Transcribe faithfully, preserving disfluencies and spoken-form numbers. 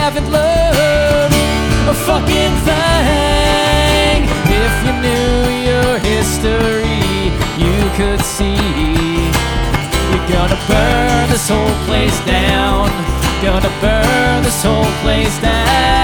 haven't learned a fucking thing. If you knew your history, you could see you're gonna burn this whole place down. Gonna burn this whole place down.